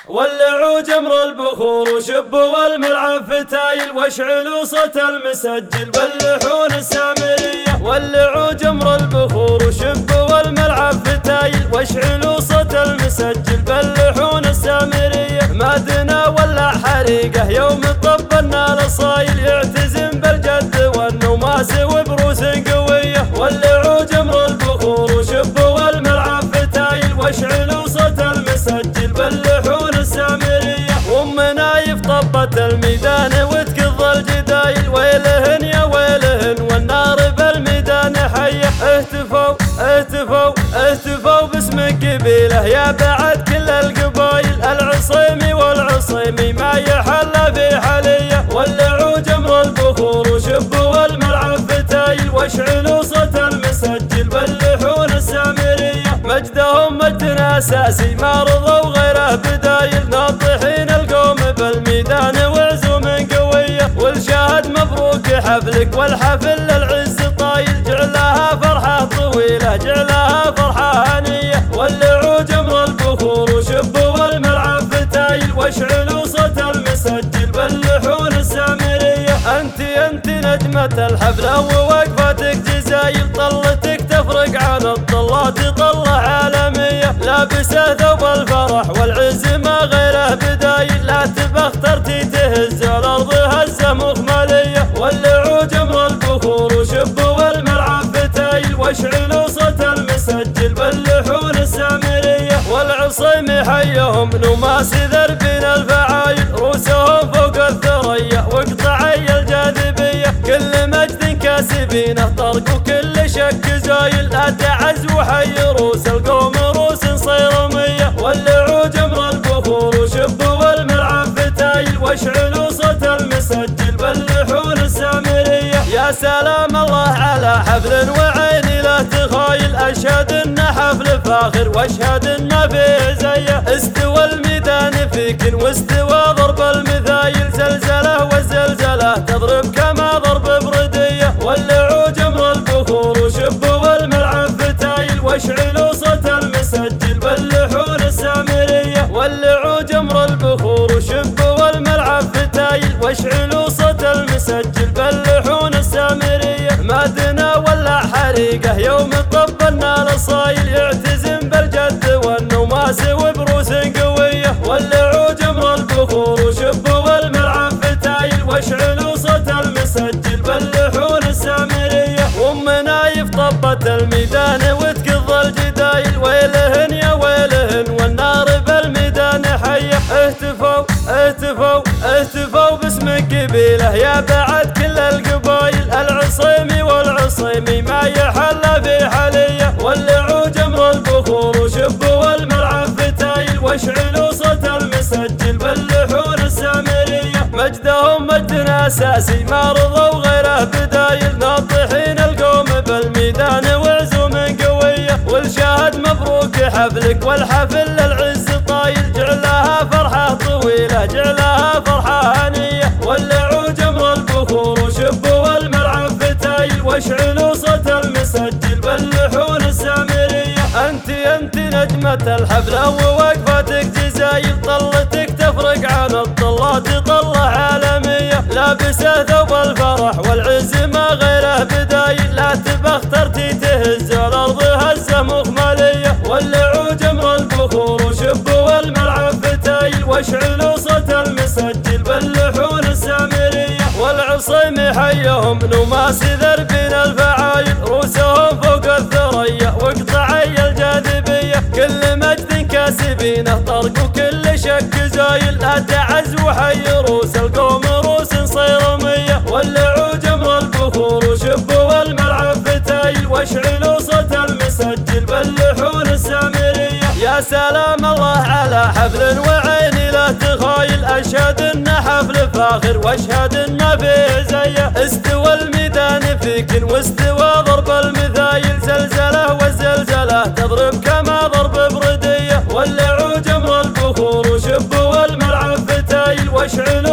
ولعوا جمر البخور وشبوا والملعب فتايل واشعلوا صوت المسجل بلحون السامرية. ولعوا جمر البخور وشبوا والملعب فتايل واشعلوا صوت المسجل بلحون السامرية. مادنا ولا حريقه يوم طبلنا للصايل يعتزم بالجد والنوماس وبروس قوية. ولعوا جمر البخور وشبوا والملعب فتايل واشعلوا صوت المسجل بلحون السامرية. ومنايف طبت الميدان وتقض الجدايل ويلهن يا ويلهن والنار بالميدان حية. اهتفوا اهتفوا اهتفوا باسم قبيله يا بعد كل القبايل. العصيمي والعصيمي ما يحل في حلية. ولعوا جمر البخور وشبوا الملعب فتايل واشعلوا صوت المسجل بلحون السامرية. مجدهم مجدنا اساسي ما رضوا غيره بدايل. ناطحين القوم بالميدان وعزوم قوية. والشاهد مبروك حفلك والحفل للعز طايل. جعلها فرحة طويلة جعلها فرحة هنية. ولعوا جمر البخور وشبوا الملعب فتايل واشعلوا صوت المسجل بلحون السامرية. انت نجمة الحفلة ووقفتك جزايل. طلتك تفرق عن الطلات طلة عالمية. لابسة ثوب الفرح والعز ما غيره بدايل. لا تبى اخترتي تهز الارض هزة مخملية. ولعوا جمر البخور وشبوا الملعب فتايل واشعلوا صوت المسجل بلحون السامرية. والعصيمي حيهم نوماس ذربين الفعايل. روسهم فوق الثريا وقطعي الجاذبية. كل مجد كاسبينه طرق وكل شك زايل. لا تعز وحي روس القوم روس صيرمية. ولعوا جمر البخور وشبوا الملعب فتايل واشعلوا صوت المسجل بلحون السامرية. يا سلام الله على حفل وعيني لا تخايل. اشهد ان حفل فاخر واشهد ان فيه زيه. استوى الميدان فيك واستوى ضرب المثايل. زلزله والزلزله تضرب كما ضرب بردية. ولعوا جمر البخور وشبوا الملعب فتايل واشعلوا صوت المسجل بلحون السامرية. ولعوا جمر البخور وشبوا الملعب فتايل واشعلوا صوت المسجل بلحون السامرية. مادنا ولا حريقه يوم طبلنا للصايل يعتزم بالجد والنوماس وبروس قوية. ولعوا جمر البخور وشبوا الملعب فتايل واشعلوا صوت المسجل بلحون السامرية. ومنايف طبت الميدان وتقض الجدايل ويلهن يا ويلهن والنار بالميدان حية. اهتفوا اهتفوا اهتفوا باسم قبيله يا بعد كل القبايل. العصيمي والعصيمي ما يحل في حلية. ولعوا جمر البخور وشبوا الملعب فتايل واشعلوا صوت المسجل بلحون السامرية. مجدهم مجدنا اساسي ما رضوا غيره بدايل. ناطحين القوم بالميدان وعزوم قوية. والشاهد مبروك حفلك والحفل للعز طايل. جعلها فرحة طويلة جعلها فرحة هنية. ولعوا جمر البخور وشبوا الملعب فتايل واشعلوا صوت المسجل بلحون السامرية. انت نجمة الحفلة ووقفتك جزايل. طلتك تفرق عن الطلات طلة عالمية. لابسة ثوب الفرح والعز ما غيره بدايل. لا تبى اخترتي تهز الارض هزة مخملية. ولعوا جمر البخور وشبوا الملعب فتايل واشعلوا صوت المسجل بلحون السامرية. والعصيمي حيهم نوماس ذربين الفعايل. روسهم فوق الثريا وقطعي الجاذبية. كل مجد كاسبينه طرق وكل شك زايل. لا تعز وحي روس القوم روس صيرمية. ولعوا جمر البخور وشبوا الملعب فتايل واشعلوا صوت المسجل بلحون السامرية. يا سلام الله على حفل وعيني لا تخايل. اشهد ان حفل فاخر واشهد ان فيه زيه. استوى الميدان فيك واستوى ضرب المثايل. زلزله والزلزله تضرب كما ضرب بردية. ولعوا جمر البخور وشبوا الملعب فتايل واشعلوا